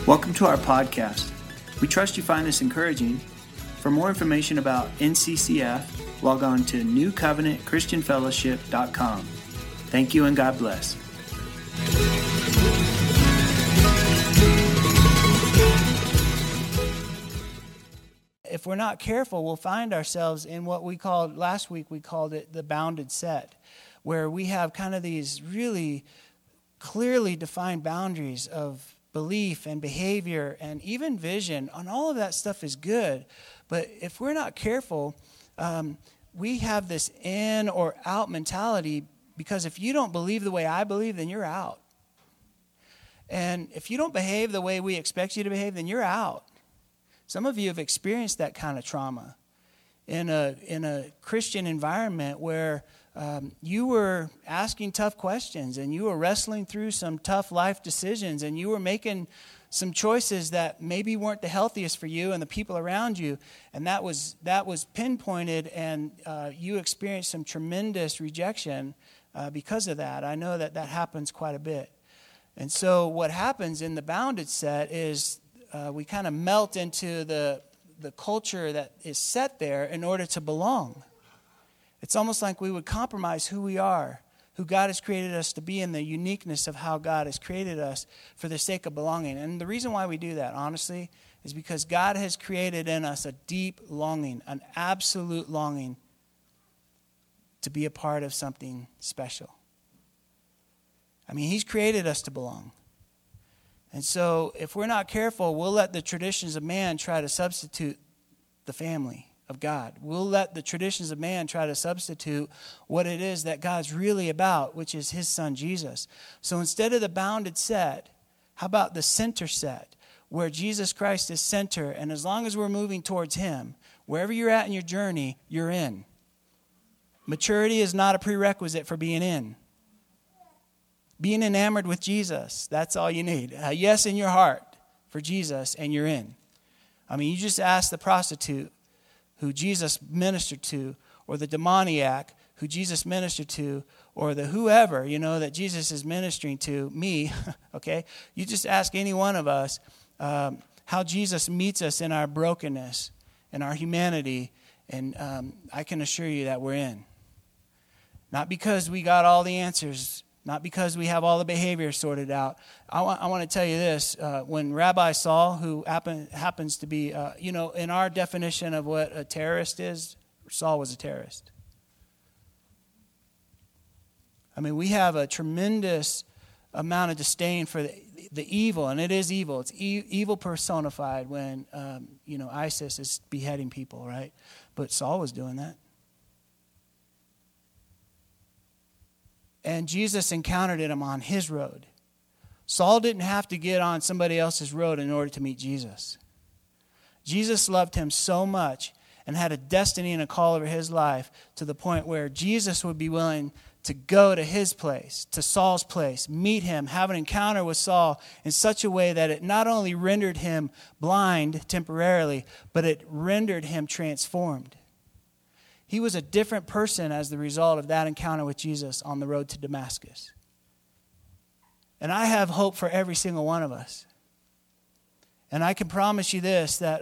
Welcome to our podcast. We trust you find this encouraging. For more information about NCCF, log on to newcovenantchristianfellowship.com. Thank you and God bless. If we're not careful, we'll find ourselves in what we called, last week we called it the bounded set, where we have kind of these really clearly defined boundaries of belief and behavior and even vision, and all of that stuff is good. But if we're not careful, we have this in or out mentality, because if you don't believe the way I believe, then you're out. And if you don't behave the way we expect you to behave, then you're out. Some of you have experienced that kind of trauma in a Christian environment where you were asking tough questions and you were wrestling through some tough life decisions and you were making some choices that maybe weren't the healthiest for you and the people around you, and that was pinpointed, and you experienced some tremendous rejection because of that. I know that happens quite a bit. And so what happens in the bounded set is we kind of melt into the culture that is set there in order to belong. It's almost like we would compromise who we are, who God has created us to be, and the uniqueness of how God has created us for the sake of belonging. And the reason why we do that, honestly, is because God has created in us a deep longing, an absolute longing to be a part of something special. I mean, He's created us to belong. And so if we're not careful, we'll let the traditions of man try to substitute the family of God. We'll let the traditions of man try to substitute what it is that God's really about, which is His Son, Jesus. So instead of the bounded set, how about the center set, where Jesus Christ is center, and as long as we're moving towards Him, wherever you're at in your journey, you're in. Maturity is not a prerequisite for being in. Being enamored with Jesus, that's all you need. A yes in your heart for Jesus, and you're in. I mean, you just ask the prostitute who Jesus ministered to, or the demoniac who Jesus ministered to, or the whoever, that Jesus is ministering to, me, okay? You just ask any one of us how Jesus meets us in our brokenness, in our humanity, and I can assure you that we're in. Not because we got all the answers, not because we have all the behavior sorted out. I want to tell you this. When Rabbi Saul, who happens to be, in our definition of what a terrorist is, Saul was a terrorist. I mean, we have a tremendous amount of disdain for the evil, and it is evil. It's evil personified when, ISIS is beheading people, right? But Saul was doing that. And Jesus encountered him on His road. Saul didn't have to get on somebody else's road in order to meet Jesus. Jesus loved him so much and had a destiny and a call over his life to the point where Jesus would be willing to go to his place, to Saul's place, meet him, have an encounter with Saul in such a way that it not only rendered him blind temporarily, but it rendered him transformed. He was a different person as the result of that encounter with Jesus on the road to Damascus. And I have hope for every single one of us. And I can promise you this, that,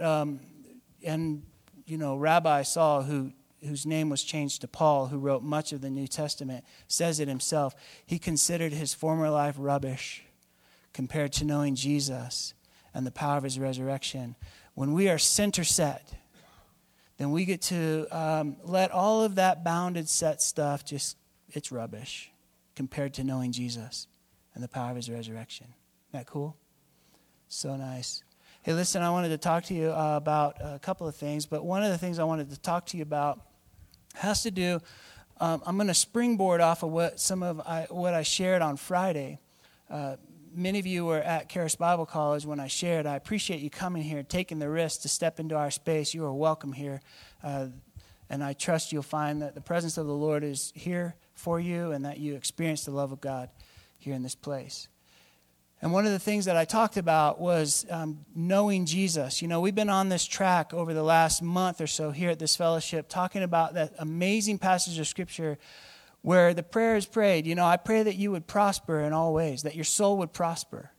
Rabbi Saul, whose name was changed to Paul, who wrote much of the New Testament, says it himself. He considered his former life rubbish compared to knowing Jesus and the power of His resurrection. When we are center set, then we get to let all of that bounded set stuff it's rubbish compared to knowing Jesus and the power of His resurrection. Isn't that cool? So nice. Hey, listen, I wanted to talk to you about a couple of things, but one of the things I wanted to talk to you about has to do, I'm going to springboard off of what I shared on Friday. Many of you were at Charis Bible College when I shared. I appreciate you coming here, taking the risk to step into our space. You are welcome here. And I trust you'll find that the presence of the Lord is here for you and that you experience the love of God here in this place. And one of the things that I talked about was knowing Jesus. We've been on this track over the last month or so here at this fellowship talking about that amazing passage of Scripture where the prayer is prayed, I pray that you would prosper in all ways, that your soul would prosper.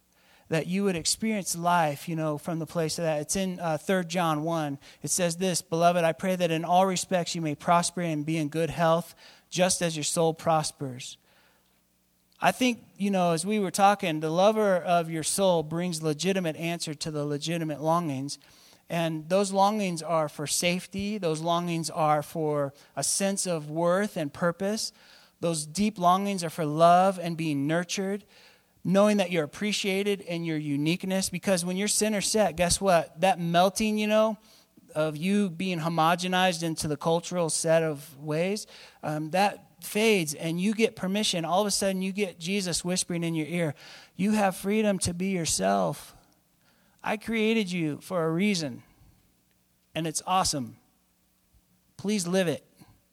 that you would experience life, from the place of that. It's in 3 John 1. It says this, "Beloved, I pray that in all respects you may prosper and be in good health, just as your soul prospers." I think, as we were talking, the lover of your soul brings legitimate answer to the legitimate longings. And those longings are for safety. Those longings are for a sense of worth and purpose. Those deep longings are for love and being nurtured, knowing that you're appreciated in your uniqueness. Because when you're center set, guess what? That melting, of you being homogenized into the cultural set of ways, that fades and you get permission. All of a sudden you get Jesus whispering in your ear, you have freedom to be yourself. I created you for a reason, and it's awesome. Please live it.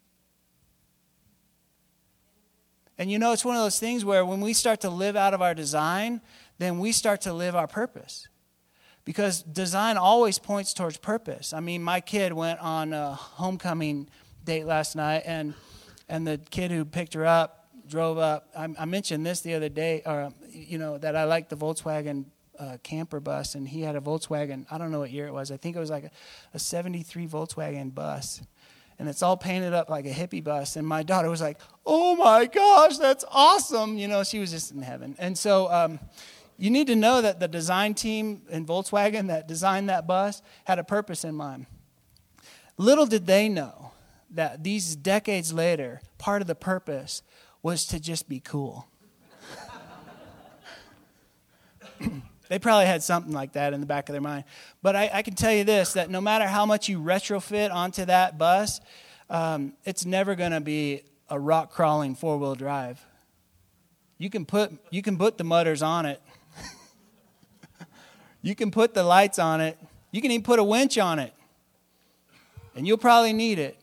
And it's one of those things where when we start to live out of our design, then we start to live our purpose. Because design always points towards purpose. I mean, my kid went on a homecoming date last night, and the kid who picked her up drove up. I mentioned this the other day, that I like the Volkswagen camper bus, and he had a Volkswagen. I don't know what year it was. I think it was like a 73 Volkswagen bus. And it's all painted up like a hippie bus. And my daughter was like, "Oh my gosh, that's awesome." She was just in heaven. And so you need to know that the design team in Volkswagen that designed that bus had a purpose in mind. Little did they know that these decades later, part of the purpose was to just be cool. They probably had something like that in the back of their mind. But I can tell you this, that no matter how much you retrofit onto that bus, it's never going to be a rock-crawling four-wheel drive. You can put the mudders on it. You can put the lights on it. You can even put a winch on it. And you'll probably need it.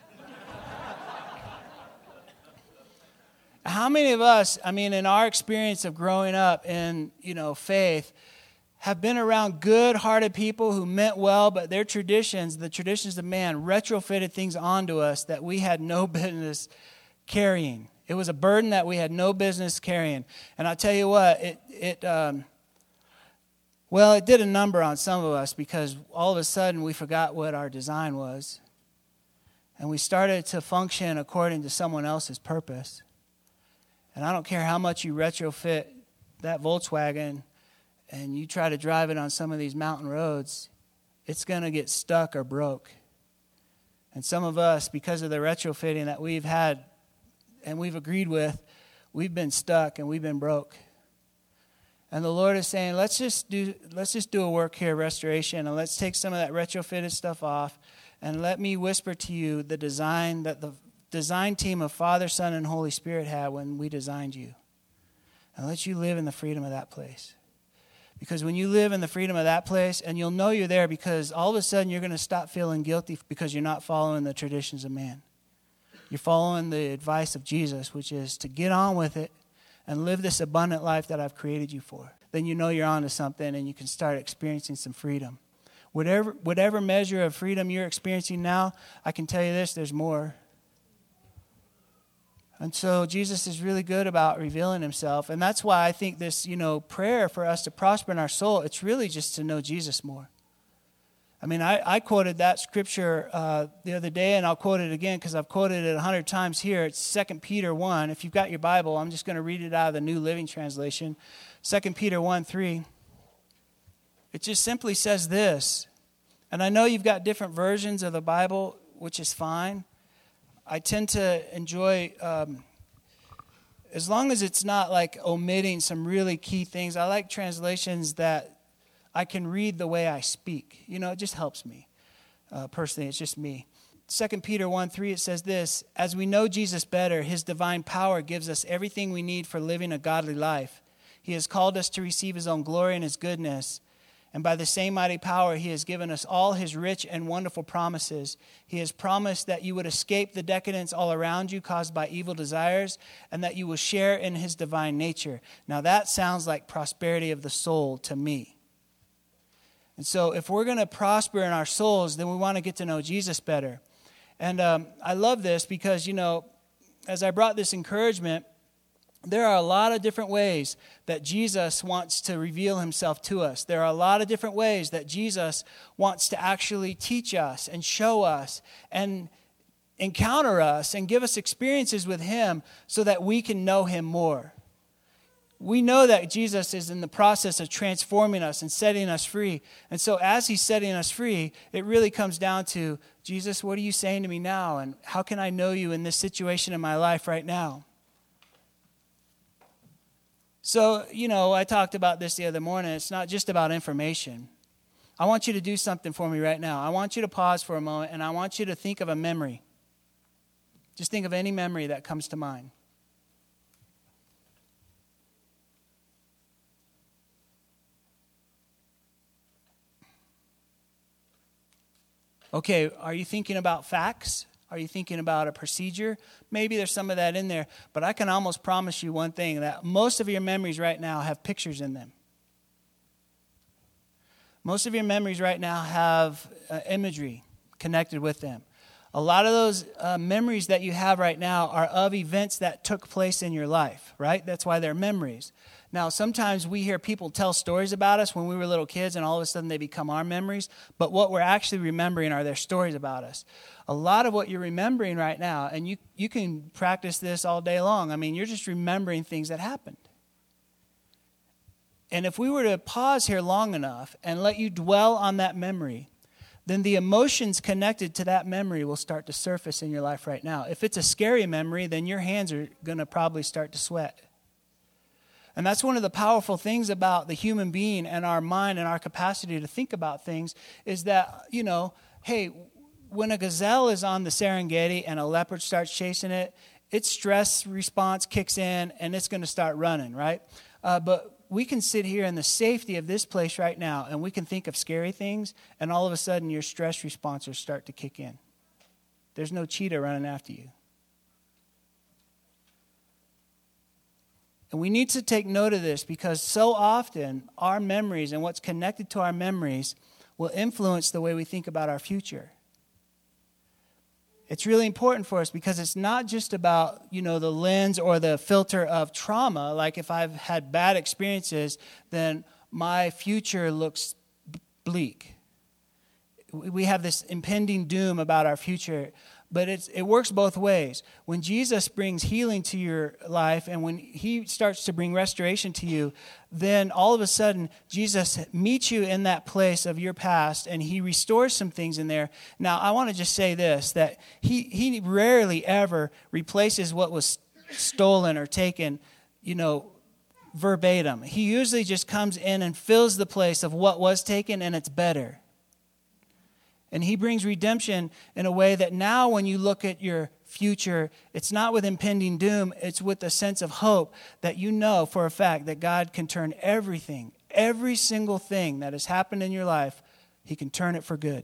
How many of us, in our experience of growing up in, faith, have been around good-hearted people who meant well, but their traditions, the traditions of man, retrofitted things onto us that we had no business carrying. It was a burden that we had no business carrying. And I'll tell you what, it did a number on some of us, because all of a sudden we forgot what our design was. And we started to function according to someone else's purpose. And I don't care how much you retrofit that Volkswagen and you try to drive it on some of these mountain roads, it's going to get stuck or broke. And some of us, because of the retrofitting that we've had and we've agreed with, we've been stuck and we've been broke. And the Lord is saying, let's just do a work here, restoration, and let's take some of that retrofitted stuff off, and let me whisper to you the design that the design team of Father, Son, and Holy Spirit had when we designed you. And let you live in the freedom of that place. Because when you live in the freedom of that place, and you'll know you're there, because all of a sudden you're going to stop feeling guilty because you're not following the traditions of man. You're following the advice of Jesus, which is to get on with it and live this abundant life that I've created you for. Then you know you're on to something, and you can start experiencing some freedom. Whatever measure of freedom you're experiencing now, I can tell you this, there's more. And so Jesus is really good about revealing himself. And that's why I think this, prayer for us to prosper in our soul, it's really just to know Jesus more. I quoted that scripture the other day, and I'll quote it again because I've quoted it 100 times here. It's 2 Peter 1. If you've got your Bible, I'm just going to read it out of the New Living Translation. 2 Peter 1:3. It just simply says this. And I know you've got different versions of the Bible, which is fine. I tend to enjoy, as long as it's not like omitting some really key things, I like translations that I can read the way I speak. It just helps me. Personally, it's just me. 2 Peter 1:3, it says this, as we know Jesus better, his divine power gives us everything we need for living a godly life. He has called us to receive his own glory and his goodness. And by the same mighty power, he has given us all his rich and wonderful promises. He has promised that you would escape the decadence all around you caused by evil desires, and that you will share in his divine nature. Now that sounds like prosperity of the soul to me. And so if we're going to prosper in our souls, then we want to get to know Jesus better. And I love this because, as I brought this encouragement, There are a lot of different ways that Jesus wants to reveal himself to us. There are a lot of different ways that Jesus wants to actually teach us and show us and encounter us and give us experiences with him so that we can know him more. We know that Jesus is in the process of transforming us and setting us free. And so as he's setting us free, it really comes down to, Jesus, what are you saying to me now? And how can I know you in this situation in my life right now? So, I talked about this the other morning. It's not just about information. I want you to do something for me right now. I want you to pause for a moment, and I want you to think of a memory. Just think of any memory that comes to mind. Okay, are you thinking about facts? Are you thinking about a procedure? Maybe there's some of that in there, but I can almost promise you one thing, that most of your memories right now have pictures in them. Most of your memories right now have imagery connected with them. A lot of those memories that you have right now are of events that took place in your life, right? That's why they're memories. Now, sometimes we hear people tell stories about us when we were little kids, and all of a sudden they become our memories. But what we're actually remembering are their stories about us. A lot of what you're remembering right now, and you can practice this all day long. I mean, you're just remembering things that happened. And if we were to pause here long enough and let you dwell on that memory, then the emotions connected to that memory will start to surface in your life right now. If it's a scary memory, then your hands are going to probably start to sweat. And that's one of the powerful things about the human being and our mind and our capacity to think about things is that, hey, when a gazelle is on the Serengeti and a leopard starts chasing it, its stress response kicks in and it's going to start running, right? But we can sit here in the safety of this place right now and we can think of scary things, and all of a sudden your stress responses start to kick in. There's no cheetah running after you. And we need to take note of this because so often our memories and what's connected to our memories will influence the way we think about our future. It's really important for us because it's not just about, the lens or the filter of trauma. Like if I've had bad experiences, then my future looks bleak. We have this impending doom about our future. But it works both ways. When Jesus brings healing to your life and when he starts to bring restoration to you, then all of a sudden Jesus meets you in that place of your past and he restores some things in there. Now, I want to just say this, that he rarely ever replaces what was stolen or taken, verbatim. He usually just comes in and fills the place of what was taken, and it's better. And he brings redemption in a way that now when you look at your future, it's not with impending doom, it's with a sense of hope that you know for a fact that God can turn everything, every single thing that has happened in your life, he can turn it for good.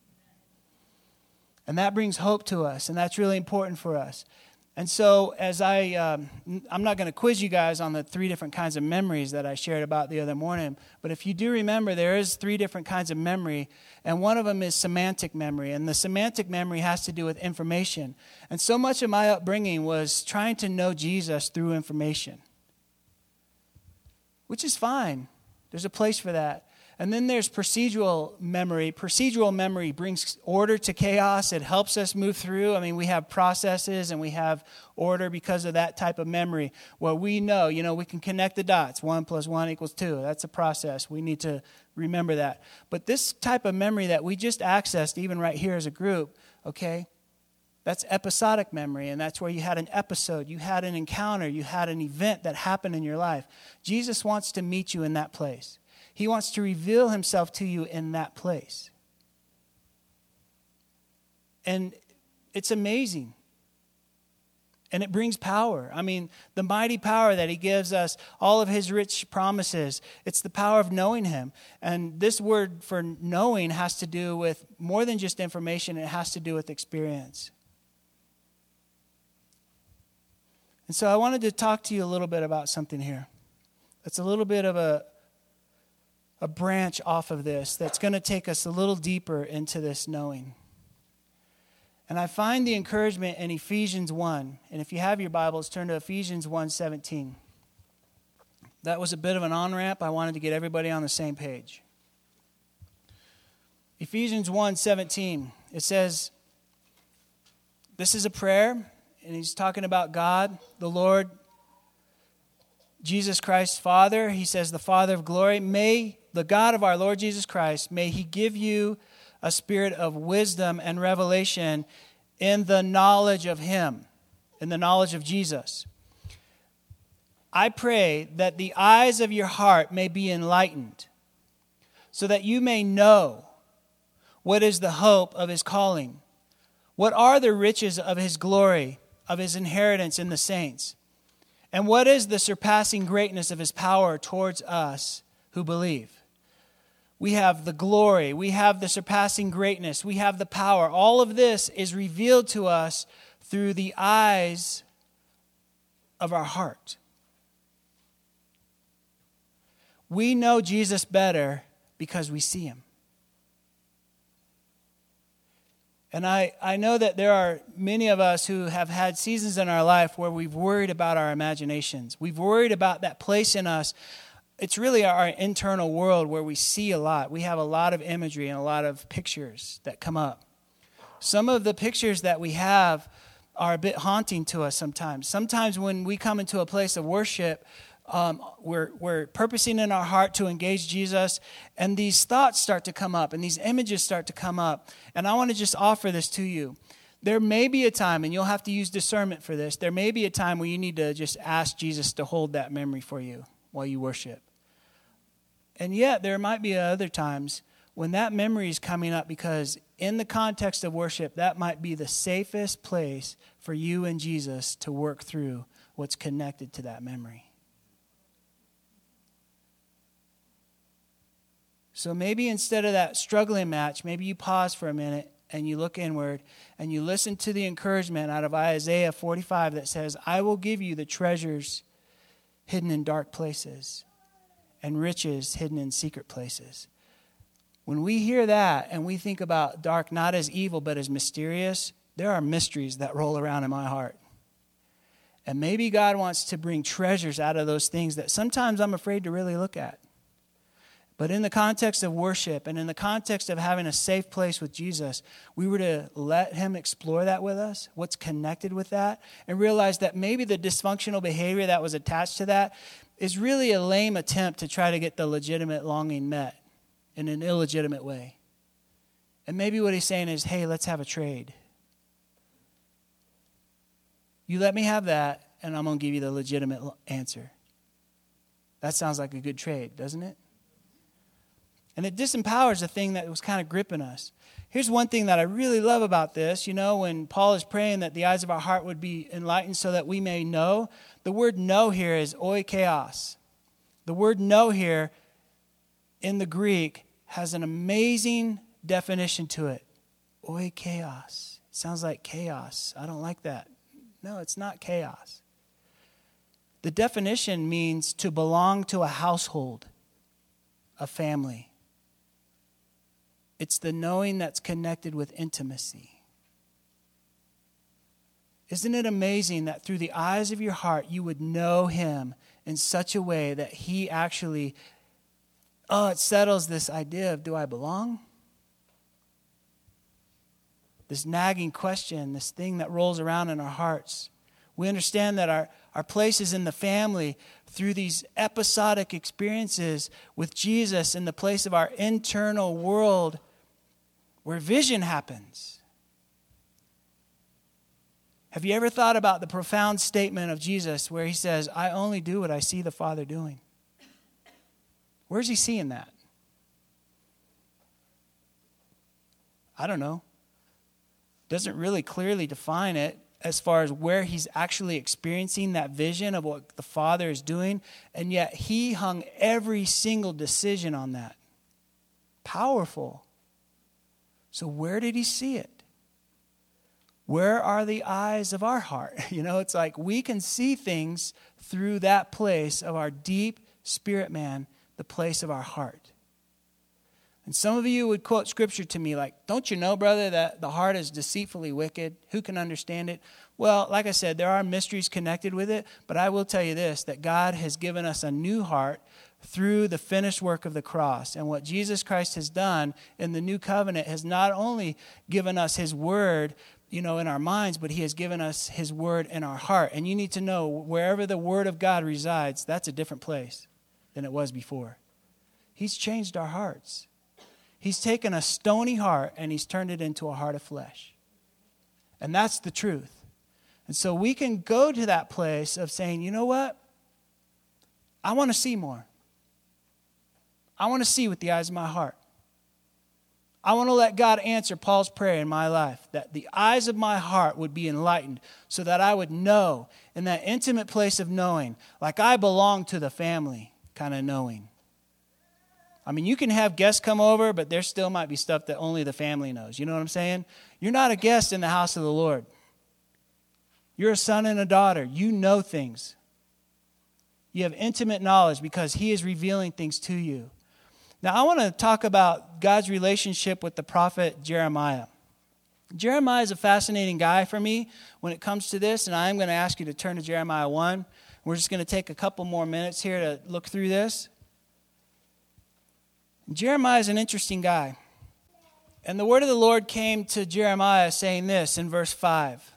And that brings hope to us, and that's really important for us. And so as I'm not going to quiz you guys on the 3 different kinds of memories that I shared about the other morning, but if you do remember, there is 3 different kinds of memory, and one of them is semantic memory, and the semantic memory has to do with information. And so much of my upbringing was trying to know Jesus through information, which is fine. There's a place for that. And then there's procedural memory. Procedural memory brings order to chaos. It helps us move through. I mean, we have processes and we have order because of that type of memory where we know, we can connect the dots. 1 + 1 = 2. That's a process. We need to remember that. But this type of memory that we just accessed, even right here as a group, okay, that's episodic memory, and that's where you had an episode, you had an encounter, you had an event that happened in your life. Jesus wants to meet you in that place. He wants to reveal himself to you in that place. And it's amazing. And it brings power. I mean, the mighty power that he gives us, all of his rich promises, it's the power of knowing him. And this word for knowing has to do with more than just information. It has to do with experience. And so I wanted to talk to you a little bit about something here. It's a little bit of a branch off of this that's going to take us a little deeper into this knowing. And I find the encouragement in Ephesians 1. And if you have your Bibles, turn to Ephesians 1:17. That was a bit of an on-ramp. I wanted to get everybody on the same page. Ephesians 1:17. It says, this is a prayer, and he's talking about God, the Lord, Jesus Christ, Father. He says, the Father of glory. May the God of our Lord Jesus Christ, may he give you a spirit of wisdom and revelation in the knowledge of him, in the knowledge of Jesus. I pray that the eyes of your heart may be enlightened, so that you may know what is the hope of his calling, what are the riches of his glory, of his inheritance in the saints, and what is the surpassing greatness of his power towards us who believe. We have the glory, we have the surpassing greatness, we have the power. All of this is revealed to us through the eyes of our heart. We know Jesus better because we see him. And I know that there are many of us who have had seasons in our life where we've worried about our imaginations. We've worried about that place in us. It's really our internal world where we see a lot. We have a lot of imagery and a lot of pictures that come up. Some of the pictures that we have are a bit haunting to us sometimes. Sometimes when we come into a place of worship, we're purposing in our heart to engage Jesus, and these thoughts start to come up, and these images start to come up. And I want to just offer this to you. There may be a time, and you'll have to use discernment for this, there may be a time where you need to just ask Jesus to hold that memory for you while you worship. And yet, there might be other times when that memory is coming up because in the context of worship, that might be the safest place for you and Jesus to work through what's connected to that memory. So maybe instead of that struggling match, maybe you pause for a minute and you look inward and you listen to the encouragement out of Isaiah 45 that says, I will give you the treasures hidden in dark places and riches hidden in secret places. When we hear that and we think about dark not as evil but as mysterious, there are mysteries that roll around in my heart. And maybe God wants to bring treasures out of those things that sometimes I'm afraid to really look at. But in the context of worship and in the context of having a safe place with Jesus, we were to let him explore that with us, what's connected with that, and realize that maybe the dysfunctional behavior that was attached to that is really a lame attempt to try to get the legitimate longing met in an illegitimate way. And maybe what he's saying is, hey, let's have a trade. You let me have that, and I'm going to give you the legitimate answer. That sounds like a good trade, doesn't it? And it disempowers the thing that was kind of gripping us. Here's one thing that I really love about this. You know, when Paul is praying that the eyes of our heart would be enlightened so that we may know, the word know here is oikeos. The word know here in the Greek has an amazing definition to it. Oikeos. It sounds like chaos. I don't like that. No, it's not chaos. The definition means to belong to a household, a family. It's the knowing that's connected with intimacy. Isn't it amazing that through the eyes of your heart you would know him in such a way that he actually, it settles this idea of, do I belong? This nagging question, this thing that rolls around in our hearts. We understand that our place is in the family through these episodic experiences with Jesus in the place of our internal world where vision happens. Have you ever thought about the profound statement of Jesus where he says, I only do what I see the Father doing? Where's he seeing that? I don't know. Doesn't really clearly define it as far as where he's actually experiencing that vision of what the Father is doing, and yet he hung every single decision on that. Powerful. So where did he see it? Where are the eyes of our heart? You know, it's like we can see things through that place of our deep spirit man, the place of our heart. And some of you would quote scripture to me like, don't you know, brother, that the heart is deceitfully wicked? Who can understand it? Well, like I said, there are mysteries connected with it, but I will tell you this, that God has given us a new heart through the finished work of the cross. And what Jesus Christ has done in the new covenant has not only given us his word, in our minds, but he has given us his word in our heart. And you need to know, wherever the word of God resides, that's a different place than it was before. He's changed our hearts. He's taken a stony heart and he's turned it into a heart of flesh. And that's the truth. And so we can go to that place of saying, you know what? I want to see more. I want to see with the eyes of my heart. I want to let God answer Paul's prayer in my life, that the eyes of my heart would be enlightened so that I would know in that intimate place of knowing, like I belong to the family kind of knowing. I mean, you can have guests come over, but there still might be stuff that only the family knows. You know what I'm saying? You're not a guest in the house of the Lord. You're a son and a daughter. You know things. You have intimate knowledge because he is revealing things to you. Now, I want to talk about God's relationship with the prophet Jeremiah. Jeremiah is a fascinating guy for me when it comes to this, and I am going to ask you to turn to Jeremiah 1. We're just going to take a couple more minutes here to look through this. Jeremiah is an interesting guy. And the word of the Lord came to Jeremiah saying this in verse 5.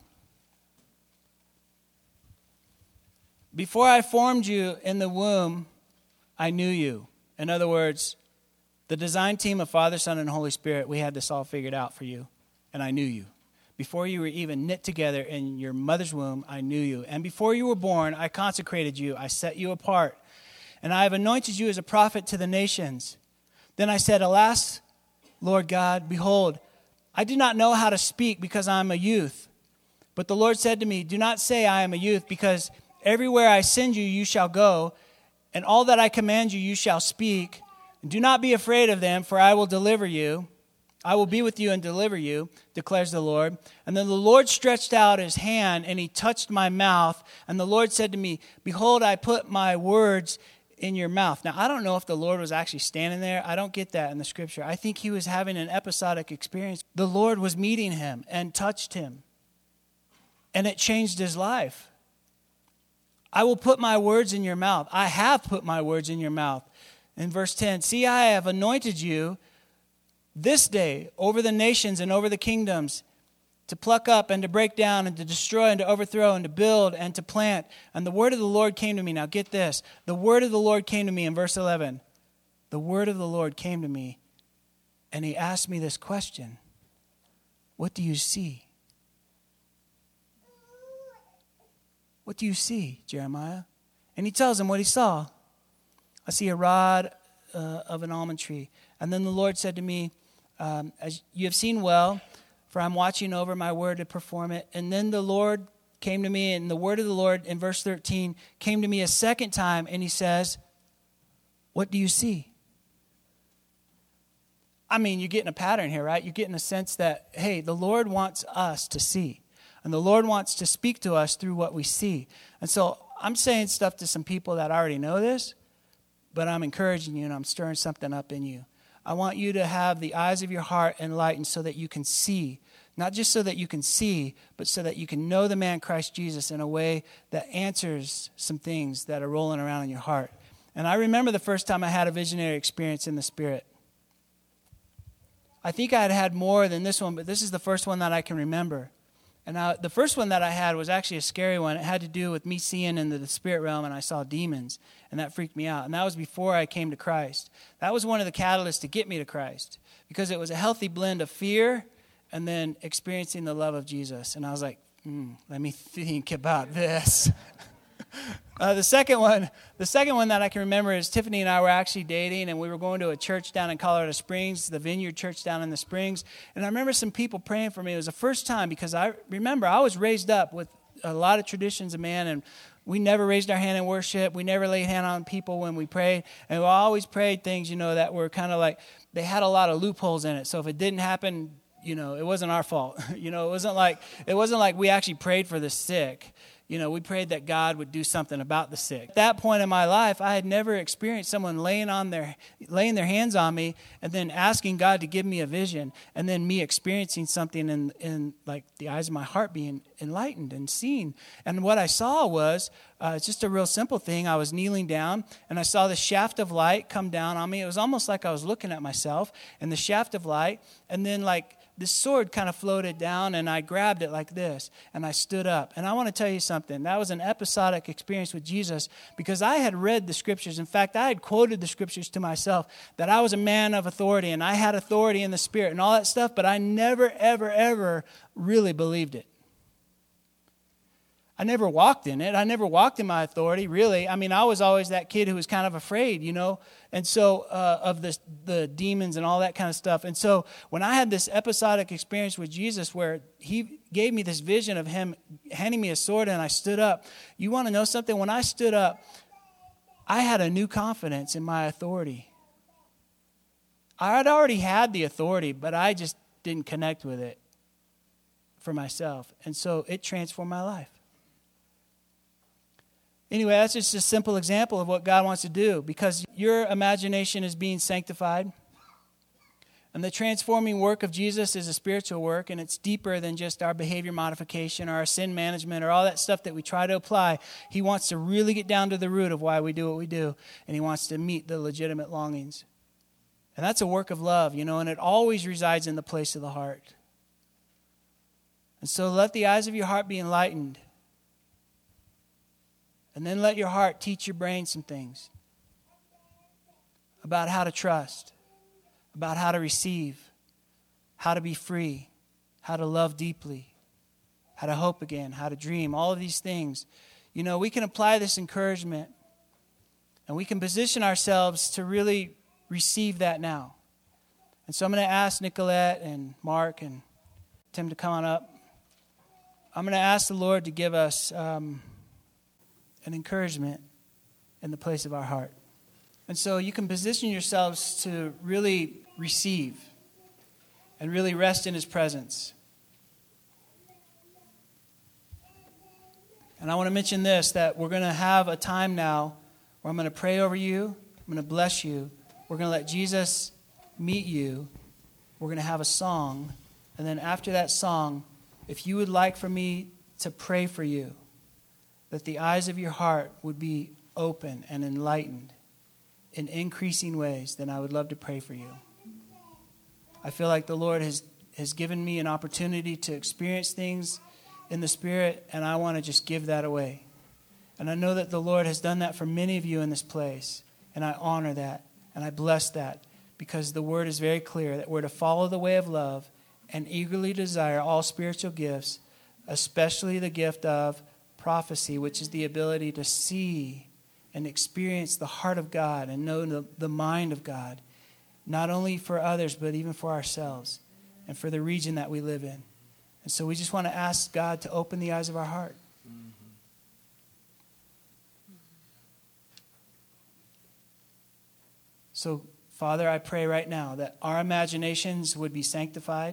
Before I formed you in the womb, I knew you. In other words, the design team of Father, Son, and Holy Spirit, we had this all figured out for you, and I knew you. Before you were even knit together in your mother's womb, I knew you. And before you were born, I consecrated you. I set you apart. And I have anointed you as a prophet to the nations. Then I said, alas, Lord God, behold, I do not know how to speak because I am a youth. But the Lord said to me, do not say I am a youth, because everywhere I send you, you shall go, and all that I command you, you shall speak. Do not be afraid of them, for I will deliver you. I will be with you and deliver you, declares the Lord. And then the Lord stretched out his hand, and he touched my mouth. And the Lord said to me, behold, I put my words in your mouth. Now, I don't know if the Lord was actually standing there. I don't get that in the scripture. I think he was having an episodic experience. The Lord was meeting him and touched him, and it changed his life. I will put my words in your mouth. I have put my words in your mouth. In verse 10, see, I have anointed you this day over the nations and over the kingdoms, to pluck up and to break down and to destroy and to overthrow and to build and to plant. And the word of the Lord came to me. Now get this. The word of the Lord came to me in verse 11. The word of the Lord came to me, and he asked me this question. What do you see? What do you see, Jeremiah? And he tells him what he saw. I see a rod of an almond tree. And then the Lord said to me, as you have seen well, for I'm watching over my word to perform it. And then the Lord came to me, and the word of the Lord in verse 13 came to me a second time, and he says, what do you see? I mean, you're getting a pattern here, right? You're getting a sense that, hey, the Lord wants us to see. And the Lord wants to speak to us through what we see. And so I'm saying stuff to some people that already know this, but I'm encouraging you and I'm stirring something up in you. I want you to have the eyes of your heart enlightened so that you can see. Not just so that you can see, but so that you can know the man Christ Jesus in a way that answers some things that are rolling around in your heart. And I remember the first time I had a visionary experience in the Spirit. I think I had had more than this one, but this is the first one that I can remember. And the first one that I had was actually a scary one. It had to do with me seeing into the spirit realm, and I saw demons, and that freaked me out. And that was before I came to Christ. That was one of the catalysts to get me to Christ, because it was a healthy blend of fear and then experiencing the love of Jesus. And I was like, let me think about this. The second one that I can remember is Tiffany and I were actually dating, and we were going to a church down in Colorado Springs, the Vineyard Church down in the Springs. And I remember some people praying for me. It was the first time, because I remember I was raised up with a lot of traditions of man, and we never raised our hand in worship. We never laid hand on people when we prayed. And we always prayed things, that were kind of like, they had a lot of loopholes in it. So if it didn't happen, it wasn't our fault. It wasn't like we actually prayed for the sick. we prayed that God would do something about the sick. At that point in my life, I had never experienced someone laying their hands on me and then asking God to give me a vision, and then me experiencing something in like the eyes of my heart being enlightened and seen. And what I saw was it's just a real simple thing. I was kneeling down, and I saw the shaft of light come down on me. It was almost like I was looking at myself, and the shaft of light, and then like this sword kind of floated down, and I grabbed it like this, and I stood up. And I want to tell you something. That was an episodic experience with Jesus, because I had read the scriptures. In fact, I had quoted the scriptures to myself, that I was a man of authority, and I had authority in the Spirit and all that stuff, but I never, ever, ever really believed it. I never walked in it. I never walked in my authority, really. I mean, I was always that kid who was kind of afraid, and so of the demons and all that kind of stuff. And so when I had this episodic experience with Jesus where he gave me this vision of him handing me a sword and I stood up, you want to know something? When I stood up, I had a new confidence in my authority. I had already had the authority, but I just didn't connect with it for myself. And so it transformed my life. Anyway, that's just a simple example of what God wants to do, because your imagination is being sanctified. And the transforming work of Jesus is a spiritual work, and it's deeper than just our behavior modification or our sin management or all that stuff that we try to apply. He wants to really get down to the root of why we do what we do, and he wants to meet the legitimate longings. And that's a work of love, and it always resides in the place of the heart. And so let the eyes of your heart be enlightened. And then let your heart teach your brain some things about how to trust, about how to receive, how to be free, how to love deeply, how to hope again, how to dream, all of these things. We can apply this encouragement, and we can position ourselves to really receive that now. And so I'm going to ask Nicolette and Mark and Tim to come on up. I'm going to ask the Lord to give us an encouragement in the place of our heart. And so you can position yourselves to really receive and really rest in his presence. And I want to mention this, that we're going to have a time now where I'm going to pray over you, I'm going to bless you, we're going to let Jesus meet you, we're going to have a song, and then after that song, if you would like for me to pray for you, that the eyes of your heart would be open and enlightened in increasing ways, then I would love to pray for you. I feel like the Lord has given me an opportunity to experience things in the Spirit, and I want to just give that away. And I know that the Lord has done that for many of you in this place, and I honor that, and I bless that, because the Word is very clear that we're to follow the way of love and eagerly desire all spiritual gifts, especially the gift of prophecy, which is the ability to see and experience the heart of God and know the mind of God, not only for others, but even for ourselves and for the region that we live in. And so we just want to ask God to open the eyes of our heart. So, Father, I pray right now that our imaginations would be sanctified.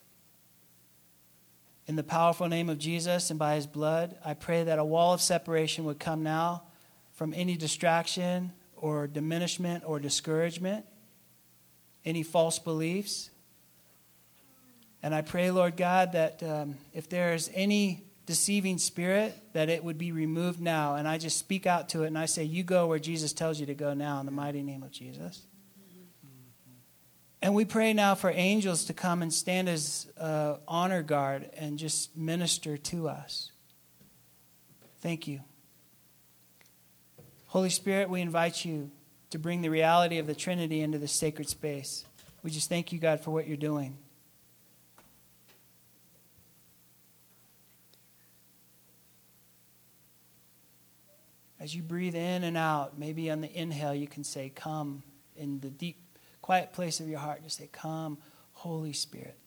In the powerful name of Jesus and by his blood, I pray that a wall of separation would come now from any distraction or diminishment or discouragement, any false beliefs. And I pray, Lord God, that if there is any deceiving spirit, that it would be removed now. And I just speak out to it and I say, you go where Jesus tells you to go now in the mighty name of Jesus. And we pray now for angels to come and stand as honor guard and just minister to us. Thank you. Holy Spirit, we invite you to bring the reality of the Trinity into this sacred space. We just thank you, God, for what you're doing. As you breathe in and out, maybe on the inhale you can say, come. In the deep, quiet place of your heart, just say, come, Holy Spirit.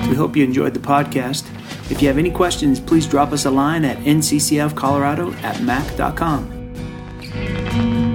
We hope you enjoyed the podcast. If you have any questions, please drop us a line at nccfcolorado@mac.com.